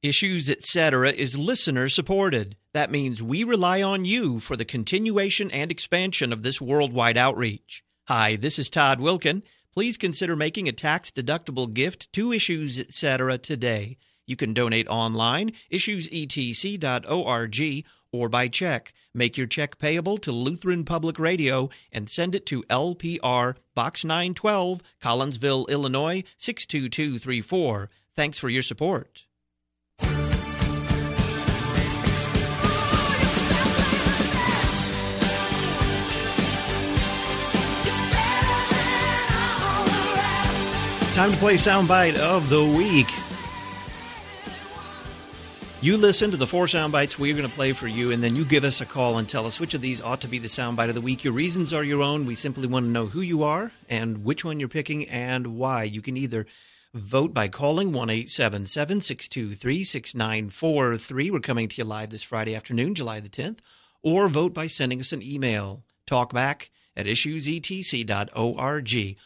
Issues, Etc. is listener-supported. That means we rely on you for the continuation and expansion of this worldwide outreach. Hi, this is Todd Wilkin. Please consider making a tax-deductible gift to Issues, Etc. today. You can donate online, issuesetc.org, or by check. Make your check payable to Lutheran Public Radio and send it to LPR, Box 912, Collinsville, Illinois, 62234. Thanks for your support. Time to play Soundbite of the Week. You listen to the 4 sound bites we're going to play for you, and then you give us a call and tell us which of these ought to be the soundbite of the week. Your reasons are your own. We simply want to know who you are and which one you're picking and why. You can either vote by calling 1-877-623-6943. We're coming to you live this Friday afternoon, July the 10th. Or vote by sending us an email. Talkback@issuesetc.org.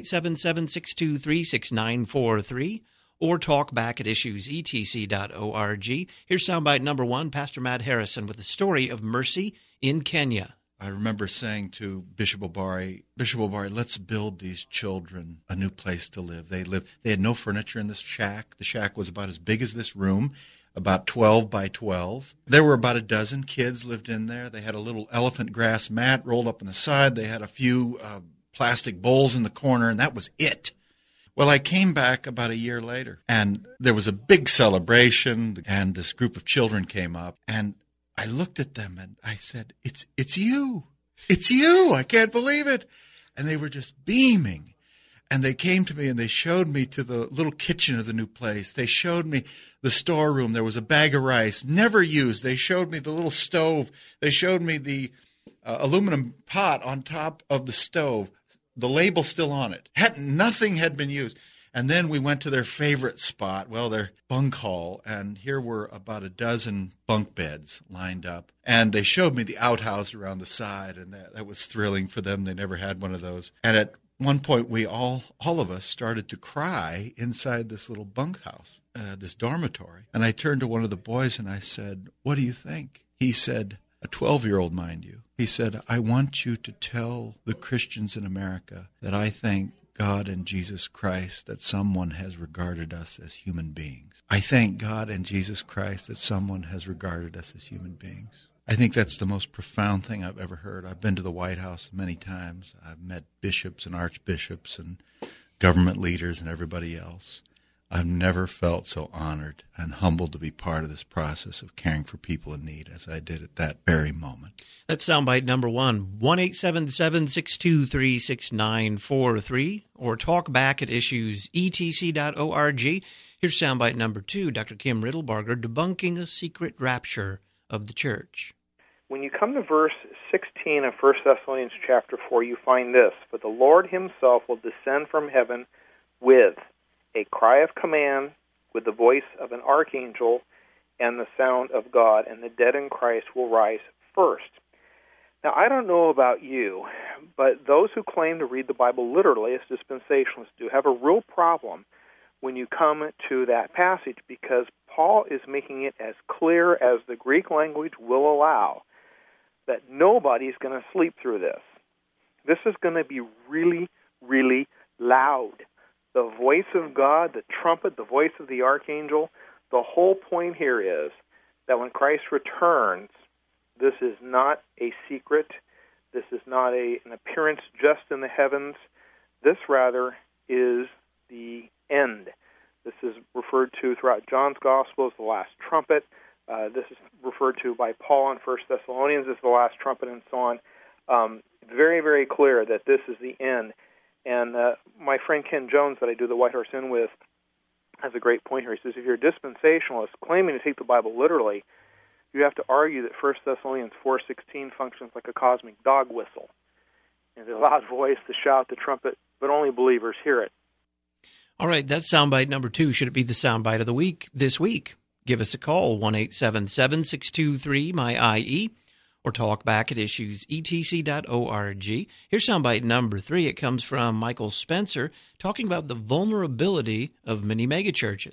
1-877-623-6943. Or talkback@issuesetc.org. Here's soundbite number 1, Pastor Matt Harrison with the story of mercy in Kenya. I remember saying to Bishop Obari, let's build these children a new place to live. They had no furniture in this shack. The shack was about as big as this room, about 12 by 12. There were about a dozen kids lived in there. They had a little elephant grass mat rolled up on the side. They had a few plastic bowls in the corner, and that was it. Well, I came back about a year later, and there was a big celebration, and this group of children came up, and I looked at them, and I said, it's you. It's you. I can't believe it. And they were just beaming. And they came to me, and they showed me to the little kitchen of the new place. They showed me the storeroom. There was a bag of rice, never used. They showed me the little stove. They showed me the aluminum pot on top of the stove. The label still on it. Nothing had been used. And then we went to their favorite spot, their bunk hall, and here were about a dozen bunk beds lined up. And they showed me the outhouse around the side, and that was thrilling for them. They never had one of those. And at one point, we all of us started to cry inside this little bunkhouse, this dormitory. And I turned to one of the boys and I said, "What do you think?" He said, a 12-year-old, mind you. He said, "I want you to tell the Christians in America that I thank God and Jesus Christ that someone has regarded us as human beings. I thank God and Jesus Christ that someone has regarded us as human beings." I think that's the most profound thing I've ever heard. I've been to the White House many times. I've met bishops and archbishops and government leaders and everybody else. I've never felt so honored and humbled to be part of this process of caring for people in need as I did at that very moment. That's soundbite number 1, 1-877-623-6943, or talkback@issuesetc.org. Here's soundbite number 2, Dr. Kim Riddlebarger, debunking a secret rapture of the church. When you come to verse 16 of 1 Thessalonians chapter 4, you find this: "For the Lord himself will descend from heaven with a cry of command, with the voice of an archangel, and the sound of God, and the dead in Christ will rise first." Now, I don't know about you, but those who claim to read the Bible literally as dispensationalists do have a real problem when you come to that passage, because Paul is making it as clear as the Greek language will allow that nobody's going to sleep through this. This is going to be really, really loud. The voice of God, the trumpet, the voice of the archangel. The whole point here is that when Christ returns, this is not a secret. This is not an appearance just in the heavens. This, rather, is the end. This is referred to throughout John's Gospel as the last trumpet. This is referred to by Paul in 1 Thessalonians as the last trumpet, and so on. Very, very clear that this is the end. And my friend Ken Jones, that I do the White Horse Inn with, has a great point here. He says, if you're a dispensationalist claiming to take the Bible literally, you have to argue that 1 Thessalonians 4:16 functions like a cosmic dog whistle. And the loud voice, the shout, the trumpet, but only believers hear it. All right, that's soundbite number 2. Should it be the soundbite of the week this week? Give us a call, 1-877-623-MY-IE, or talk back at issuesetc.org. Here's soundbite number 3. It comes from Michael Spencer, talking about the vulnerability of many megachurches.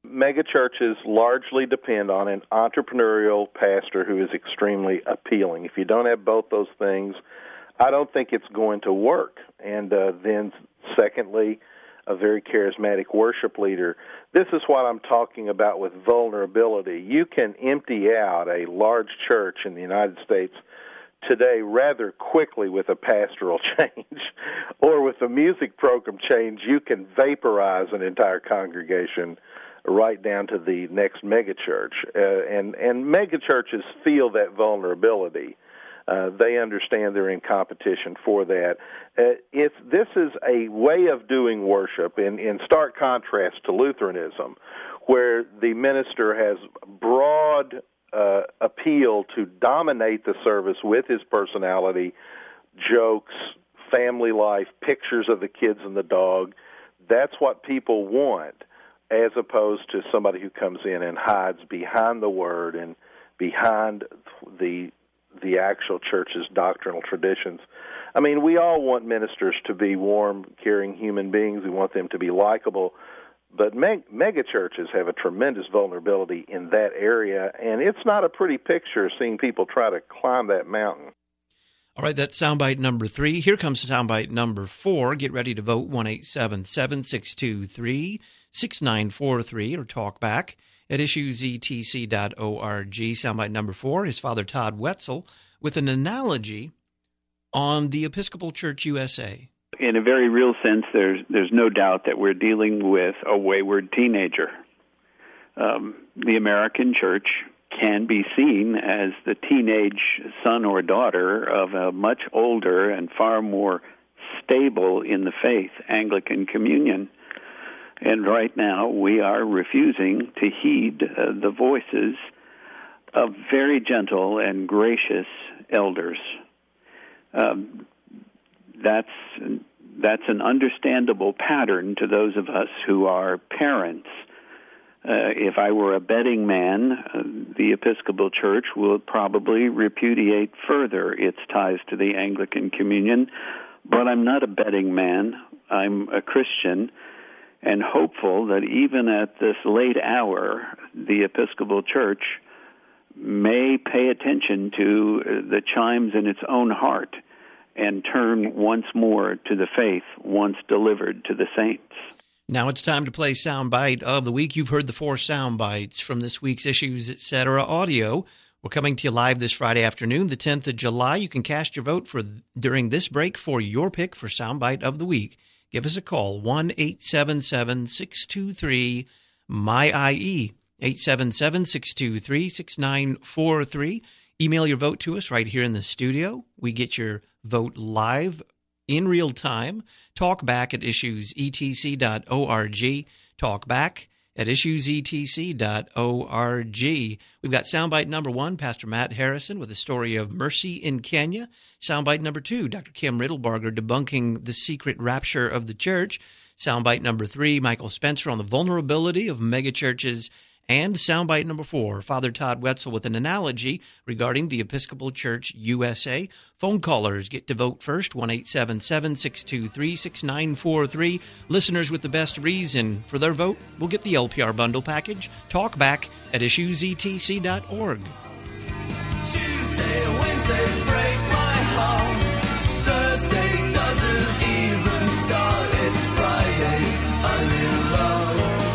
Megachurches largely depend on an entrepreneurial pastor who is extremely appealing. If you don't have both those things, I don't think it's going to work. And then, secondly, a very charismatic worship leader. This is what I'm talking about with vulnerability. You can empty out a large church in the United States today rather quickly with a pastoral change, or with a music program change. You can vaporize an entire congregation right down to the next megachurch. And megachurches feel that vulnerability. They understand they're in competition for that. This is a way of doing worship in stark contrast to Lutheranism, where the minister has broad appeal to dominate the service with his personality, jokes, family life, pictures of the kids and the dog. That's what people want, as opposed to somebody who comes in and hides behind the Word and behind the actual church's doctrinal traditions. I mean, we all want ministers to be warm, caring human beings. We want them to be likable. But megachurches have a tremendous vulnerability in that area, and it's not a pretty picture seeing people try to climb that mountain. All right, that's soundbite number 3. Here comes soundbite number 4. Get ready to vote 1-877-623-6943 or talk back at issuesetc.org. Soundbite number 4 is Father Todd Wetzel with an analogy on the Episcopal Church USA. In a very real sense, there's no doubt that we're dealing with a wayward teenager. The American church can be seen as the teenage son or daughter of a much older and far more stable in the faith Anglican communion. And right now we are refusing to heed the voices of very gentle and gracious elders. That's an understandable pattern to those of us who are parents. If I were a betting man, the Episcopal Church will probably repudiate further its ties to the Anglican Communion, but I'm not a betting man. I'm a Christian and hopeful that even at this late hour, the Episcopal Church may pay attention to the chimes in its own heart and turn once more to the faith once delivered to the saints. Now it's time to play Soundbite of the Week. You've heard the 4 soundbites from this week's Issues Etc. audio. We're coming to you live this Friday afternoon, the 10th of July. You can cast your vote during this break for your pick for Soundbite of the Week. Give us a call, 1-877-623-MY-IE, 877-623-6943. Email your vote to us right here in the studio. We get your vote live in real time. Talk back at issuesetc.org. Talk back at issuesetc.org. We've got soundbite number 1, Pastor Matt Harrison with the story of mercy in Kenya. Soundbite number 2, Dr. Kim Riddlebarger debunking the secret rapture of the church. Soundbite number 3, Michael Spencer on the vulnerability of megachurches. And soundbite number 4, Father Todd Wetzel with an analogy regarding the Episcopal Church USA. Phone callers get to vote first, 1-877-623-6943. Listeners with the best reason for their vote will get the LPR bundle package. Talk back at issuesetc.org. Tuesday, Wednesday, break my heart. Thursday doesn't even start. It's Friday, I'm in love.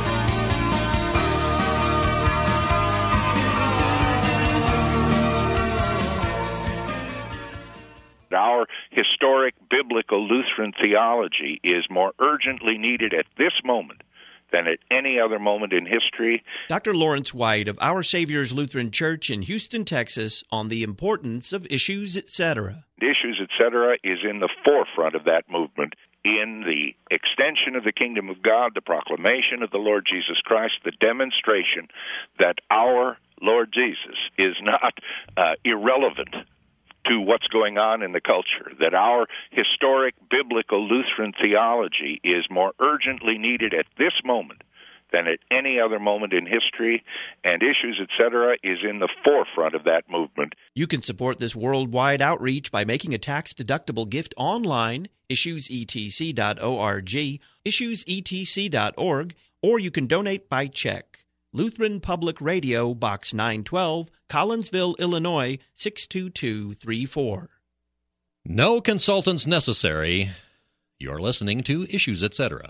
Our historic biblical Lutheran theology is more urgently needed at this moment than at any other moment in history. Dr. Lawrence White of Our Savior's Lutheran Church in Houston, Texas, on the importance of Issues Etc. Issues Etc. is in the forefront of that movement in the extension of the kingdom of God, the proclamation of the Lord Jesus Christ, the demonstration that our Lord Jesus is not irrelevant to what's going on in the culture, that our historic biblical Lutheran theology is more urgently needed at this moment than at any other moment in history, and Issues Etc. is in the forefront of that movement. You can support this worldwide outreach by making a tax-deductible gift online, issuesetc.org, issuesetc.org, or you can donate by check. Lutheran Public Radio, Box 912, Collinsville, Illinois, 62234. No consultants necessary. You're listening to Issues, Etc.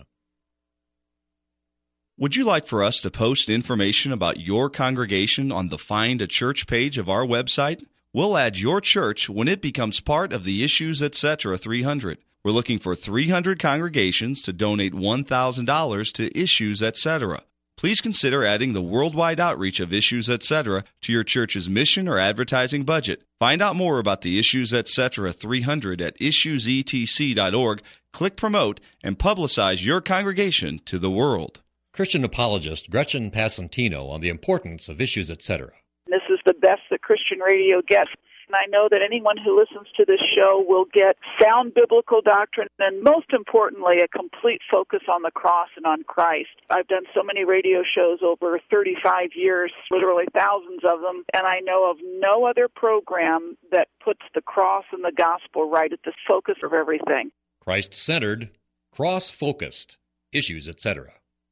Would you like for us to post information about your congregation on the Find a Church page of our website? We'll add your church when it becomes part of the Issues, Etc. 300. We're looking for 300 congregations to donate $1,000 to Issues, Etc. Please consider adding the worldwide outreach of Issues, Etc. to your church's mission or advertising budget. Find out more about the Issues, Etc. 300 at issuesetc.org. Click Promote and publicize your congregation to the world. Christian apologist Gretchen Passantino on the importance of Issues, Etc. This is the best that Christian radio gets. And I know that anyone who listens to this show will get sound biblical doctrine and, most importantly, a complete focus on the cross and on Christ. I've done so many radio shows over 35 years, literally thousands of them, and I know of no other program that puts the cross and the gospel right at the focus of everything. Christ-centered, cross-focused, Issues, Etc.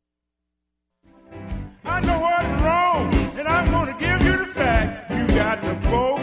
I know what's wrong, and I'm going to give you the fact. You got to vote.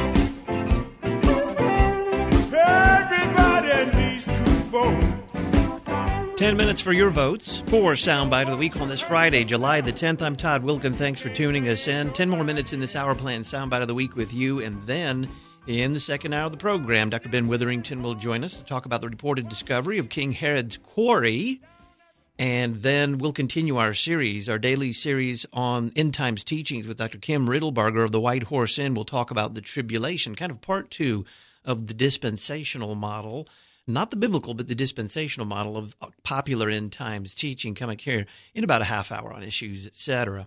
Everybody needs to vote. 10 minutes for your votes for Soundbite of the Week on this Friday, July the 10th. I'm Todd Wilkin. Thanks for tuning us in. 10 more minutes in this hour planned Soundbite of the Week with you, and then in the second hour of the program, Dr. Ben Witherington will join us to talk about the reported discovery of King Herod's quarry. And then we'll continue our series, our daily series on end times teachings with Dr. Kim Riddlebarger of the White Horse Inn. We'll talk about the tribulation, kind of part two of the dispensational model, not the biblical, but the dispensational model of popular end times teaching, coming here in about a half hour on Issues, etc.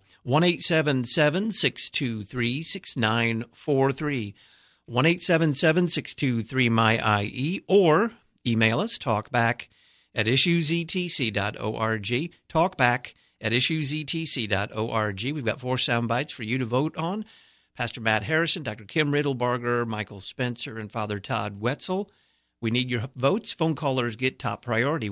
1-877-623-6943, 1-877-623-MY-IE, or email us, talkback at issuesetc.org, talkback@issuesetc.org. We've got 4 sound bites for you to vote on. Pastor Matt Harrison, Dr. Kim Riddlebarger, Michael Spencer, and Father Todd Wetzel. We need your votes. Phone callers get top priority,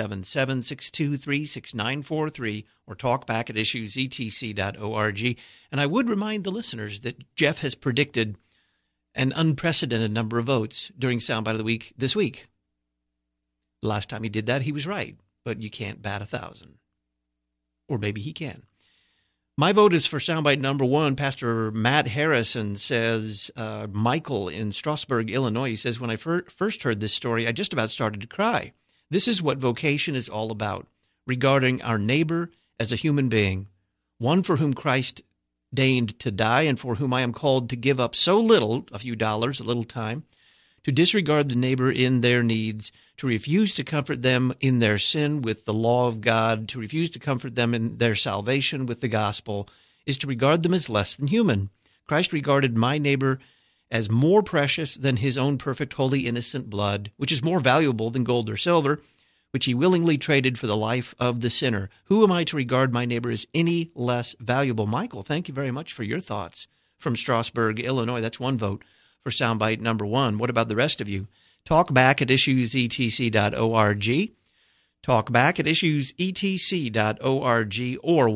1-877-623-6943, or talkback at issuesetc.org. And I would remind the listeners that Jeff has predicted an unprecedented number of votes during Soundbite of the Week this week. Last time he did that, he was right, but you can't bat 1,000. Or maybe he can. My vote is for soundbite number 1. Pastor Matt Harrison says, Michael in Strasburg, Illinois, he says, when I first heard this story, I just about started to cry. This is what vocation is all about, regarding our neighbor as a human being, one for whom Christ deigned to die and for whom I am called to give up so little, a few dollars, a little time, to disregard the neighbor in their needs, to refuse to comfort them in their sin with the law of God, to refuse to comfort them in their salvation with the gospel, is to regard them as less than human. Christ regarded my neighbor as more precious than his own perfect, holy, innocent blood, which is more valuable than gold or silver, which he willingly traded for the life of the sinner. Who am I to regard my neighbor as any less valuable? Michael, thank you very much for your thoughts from Strasburg, Illinois. That's one vote for soundbite number 1. What about the rest of you? Talk back at issuesetc.org. Talk back at issuesetc.org or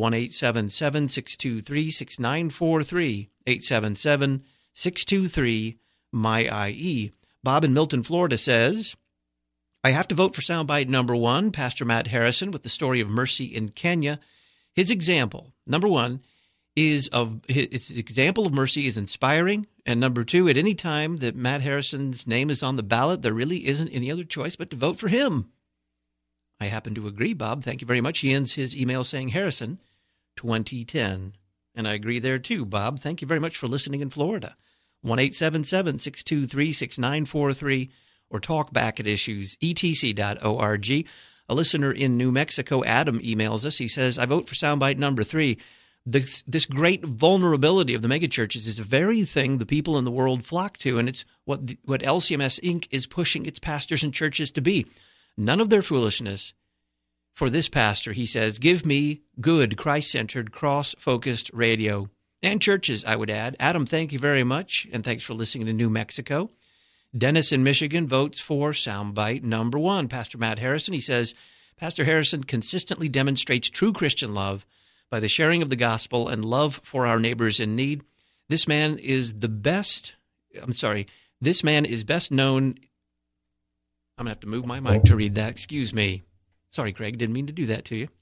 1-877-623-6943, 877-623-MY-IE. Bob in Milton, Florida says, I have to vote for soundbite number 1, Pastor Matt Harrison with the story of mercy in Kenya. His example, number 1, his example of mercy is inspiring. And number 2, at any time that Matt Harrison's name is on the ballot, there really isn't any other choice but to vote for him. I happen to agree, Bob. Thank you very much. He ends his email saying Harrison 2010. And I agree there too, Bob. Thank you very much for listening in Florida. 1-877-623-6943 or talk back at issuesetc.org. A listener in New Mexico, Adam, emails us. He says, I vote for soundbite number 3. This great vulnerability of the megachurches is the very thing the people in the world flock to, and it's what LCMS Inc. is pushing its pastors and churches to be. None of their foolishness. For this pastor, he says, give me good, Christ-centered, cross-focused radio. And churches, I would add. Adam, thank you very much, and thanks for listening to New Mexico. Dennis in Michigan votes for soundbite number 1. Pastor Matt Harrison, he says, Pastor Harrison consistently demonstrates true Christian love by the sharing of the gospel and love for our neighbors in need. This man is best known. I'm going to have to move my mic to read that. Excuse me. Sorry, Craig, didn't mean to do that to you.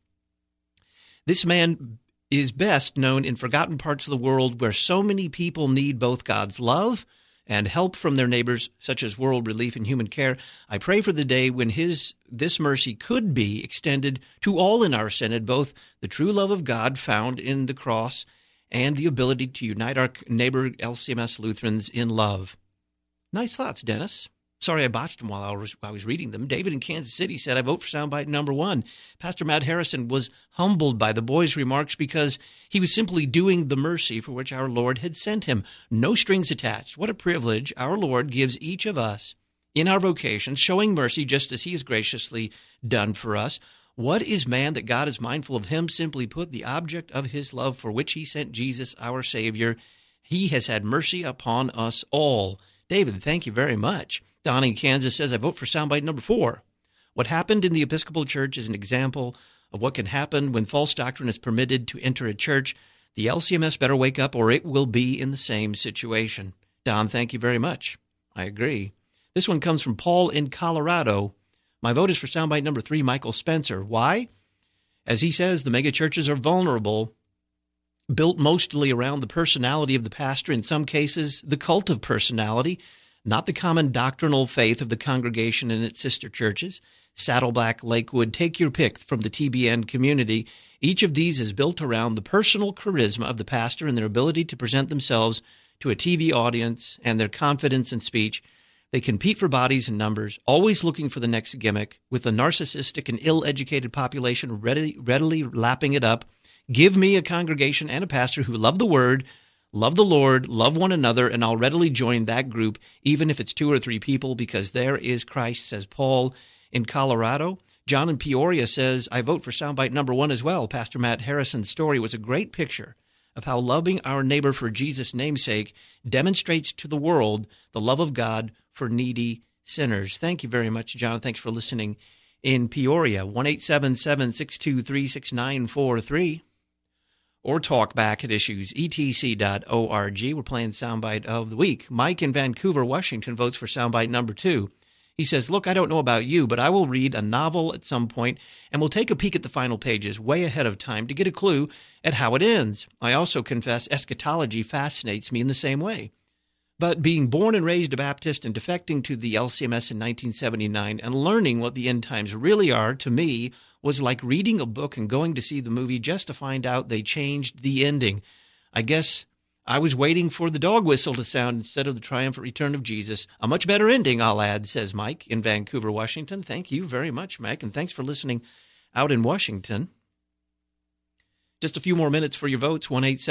This man is best known in forgotten parts of the world where so many people need both God's love and help from their neighbors, such as world relief and human care. I pray for the day when this mercy could be extended to all in our synod, both the true love of God found in the cross and the ability to unite our neighbor LCMS Lutherans in love. Nice thoughts, Dennis. Sorry I botched them while I was reading them. David in Kansas City said, I vote for soundbite number 1. Pastor Matt Harrison was humbled by the boy's remarks because he was simply doing the mercy for which our Lord had sent him. No strings attached. What a privilege our Lord gives each of us in our vocation, showing mercy just as he has graciously done for us. What is man that God is mindful of him? Simply put, the object of his love for which he sent Jesus, our Savior. He has had mercy upon us all. David, thank you very much. Don in Kansas says, I vote for soundbite number 4. What happened in the Episcopal Church is an example of what can happen when false doctrine is permitted to enter a church. The LCMS better wake up or it will be in the same situation. Don, thank you very much. I agree. This one comes from Paul in Colorado. My vote is for soundbite number 3, Michael Spencer. Why? As he says, the megachurches are vulnerable, built mostly around the personality of the pastor, in some cases the cult of personality, not the common doctrinal faith of the congregation and its sister churches. Saddleback, Lakewood, take your pick from the TBN community. Each of these is built around the personal charisma of the pastor and their ability to present themselves to a TV audience and their confidence in speech. They compete for bodies and numbers, always looking for the next gimmick, with a narcissistic and ill-educated population readily lapping it up. Give me a congregation and a pastor who love the Word, love the Lord, love one another, and I'll readily join that group, even if it's 2 or 3 people, because there is Christ, says Paul in Colorado. John in Peoria says, I vote for soundbite number 1 as well. Pastor Matt Harrison's story was a great picture of how loving our neighbor for Jesus' namesake demonstrates to the world the love of God for needy sinners. Thank you very much, John. Thanks for listening in Peoria. 1-877-623-6943. Or talk back at issuesetc.org. We're playing Soundbite of the Week. Mike in Vancouver, Washington, votes for Soundbite number 2. He says, look, I don't know about you, but I will read a novel at some point, and we'll take a peek at the final pages way ahead of time to get a clue at how it ends. I also confess eschatology fascinates me in the same way. But being born and raised a Baptist and defecting to the LCMS in 1979 and learning what the end times really are, to me, was like reading a book and going to see the movie just to find out they changed the ending. I guess I was waiting for the dog whistle to sound instead of the triumphant return of Jesus. A much better ending, I'll add, says Mike in Vancouver, Washington. Thank you very much, Mike, and thanks for listening out in Washington. Just a few more minutes for your votes,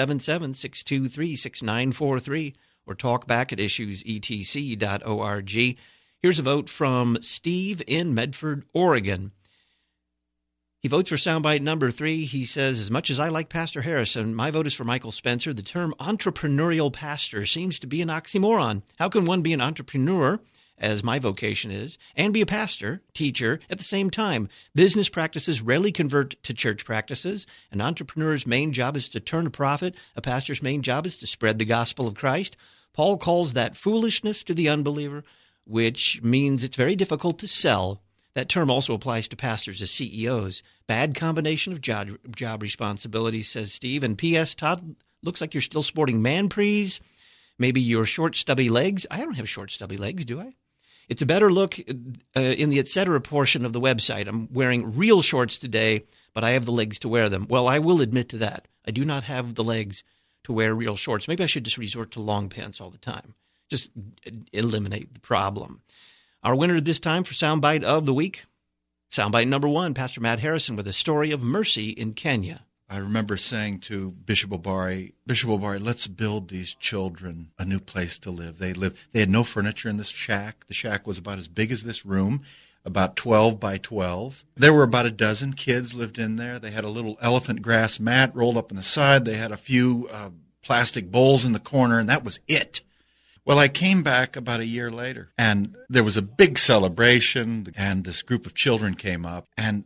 1-877-623-6943, or talk back at issuesetc.org. Here's a vote from Steve in Medford, Oregon. He votes for soundbite number 3. He says, as much as I like Pastor Harrison, my vote is for Michael Spencer. The term entrepreneurial pastor seems to be an oxymoron. How can one be an entrepreneur, as my vocation is, and be a pastor, teacher, at the same time? Business practices rarely convert to church practices. An entrepreneur's main job is to turn a profit. A pastor's main job is to spread the gospel of Christ. Paul calls that foolishness to the unbeliever, which means it's very difficult to sell. That term also applies to pastors as CEOs. Bad combination of job responsibilities, says Steve. And P.S., Todd, looks like you're still sporting man-prees. Maybe your short, stubby legs. I don't have short, stubby legs, do I? It's a better look in the etc. portion of the website. I'm wearing real shorts today, but I have the legs to wear them. Well, I will admit to that. I do not have the legs to wear real shorts. Maybe I should just resort to long pants all the time. Just eliminate the problem. Our winner this time for Soundbite of the Week, Soundbite number 1, Pastor Matt Harrison with a story of mercy in Kenya. I remember saying to Bishop Obari, let's build these children a new place to live. They had no furniture in this shack. The shack was about as big as this room, about 12 by 12. There were about a dozen kids lived in there. They had a little elephant grass mat rolled up on the side. They had a few plastic bowls in the corner, and that was it. Well, I came back about a year later, and there was a big celebration, and this group of children came up, and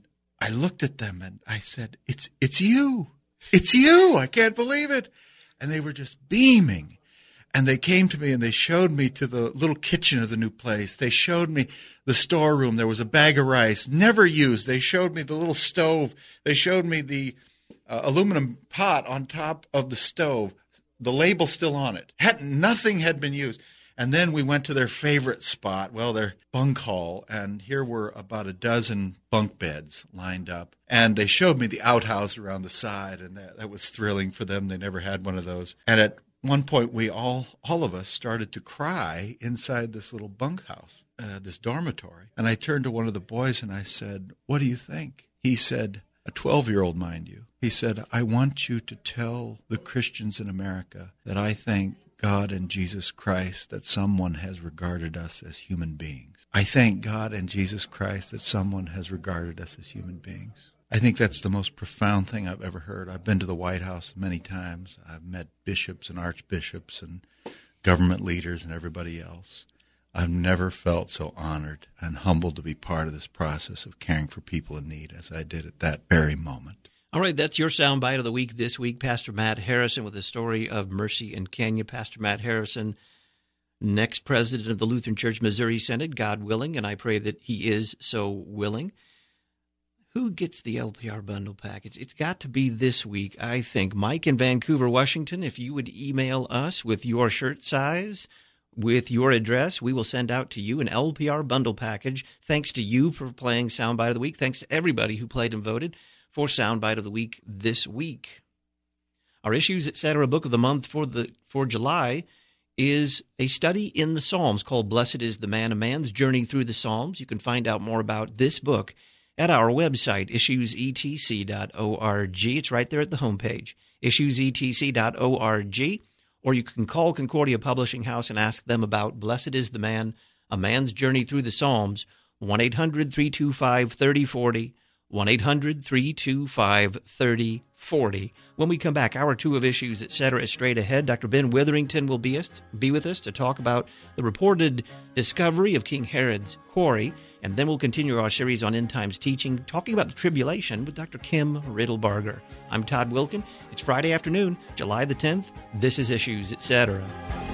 I looked at them and I said, it's you. It's you. I can't believe it. And they were just beaming. And they came to me and they showed me to the little kitchen of the new place. They showed me the storeroom. There was a bag of rice, never used. They showed me the little stove. They showed me the aluminum pot on top of the stove, the label still on it. Nothing had been used. And then we went to their favorite spot, their bunk hall, and here were about a dozen bunk beds lined up. And they showed me the outhouse around the side, and that was thrilling for them. They never had one of those. And at one point, we all of us started to cry inside this little bunkhouse, this dormitory. And I turned to one of the boys and I said, "What do you think?" He said, a 12-year-old, mind you, he said, "I want you to tell the Christians in America that I thank God and Jesus Christ that someone has regarded us as human beings. I thank God and Jesus Christ that someone has regarded us as human beings." I think that's the most profound thing I've ever heard. I've been to the White House many times. I've met bishops and archbishops and government leaders and everybody else. I've never felt so honored and humbled to be part of this process of caring for people in need as I did at that very moment. All right, that's your soundbite of the week this week. Pastor Matt Harrison with the story of Mercy in Kenya. Pastor Matt Harrison, next president of the Lutheran Church Missouri Synod, God willing, and I pray that he is so willing. Who gets the LPR bundle package? It's got to be this week, I think. Mike in Vancouver, Washington, if you would email us with your shirt size, with your address, we will send out to you an LPR bundle package. Thanks to you for playing Soundbite of the Week. Thanks to everybody who played and voted for Soundbite of the Week this week. Our Issues, Etc. book of the month for July is a study in the Psalms called Blessed is the Man, a Man's Journey Through the Psalms. You can find out more about this book at our website, issuesetc.org. It's right there at the homepage, issuesetc.org. Or you can call Concordia Publishing House and ask them about Blessed is the Man, a Man's Journey Through the Psalms, 1-800-325-3040, 1-800-325-3040. When we come back, Hour 2 of Issues, Etc. is straight ahead. Dr. Ben Witherington will be with us to talk about the reported discovery of King Herod's quarry, and then we'll continue our series on end times teaching, talking about the tribulation with Dr. Kim Riddlebarger. I'm Todd Wilkin. It's Friday afternoon, July the 10th. This is Issues, Etc.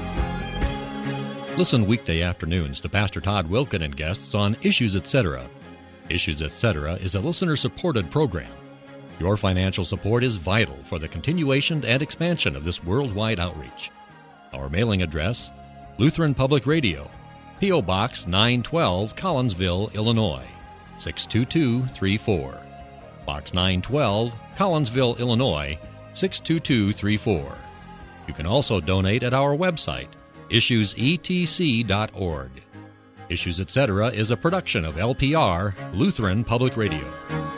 Listen weekday afternoons to Pastor Todd Wilkin and guests on Issues, Etc. Issues, Etc. is a listener-supported program. Your financial support is vital for the continuation and expansion of this worldwide outreach. Our mailing address, Lutheran Public Radio, P.O. Box 912, Collinsville, Illinois, 62234. Box 912, Collinsville, Illinois, 62234. You can also donate at our website, issuesetc.org. Issues, Etc. is a production of LPR, Lutheran Public Radio.